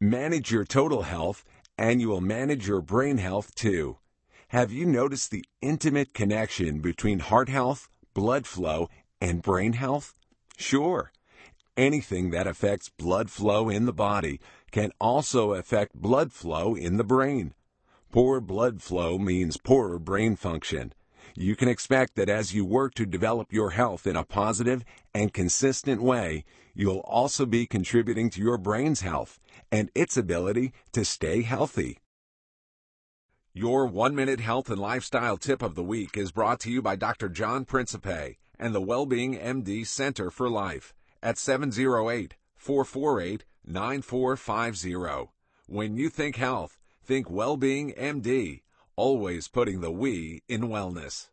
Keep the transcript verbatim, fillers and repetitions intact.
Manage your total health, and you will manage your brain health too. Have you noticed the intimate connection between heart health, blood flow, and brain health? Sure. Anything that affects blood flow in the body can also affect blood flow in the brain. Poor blood flow means poorer brain function. You can expect that as you work to develop your health in a positive and consistent way, you'll also be contributing to your brain's health and its ability to stay healthy. Your one-minute health and lifestyle tip of the week is brought to you by Doctor John Principe and the Wellbeing M D Center for Life at seven oh eight, four four eight, nine four five zero. When you think health, think Wellbeing M D, always putting the we in wellness.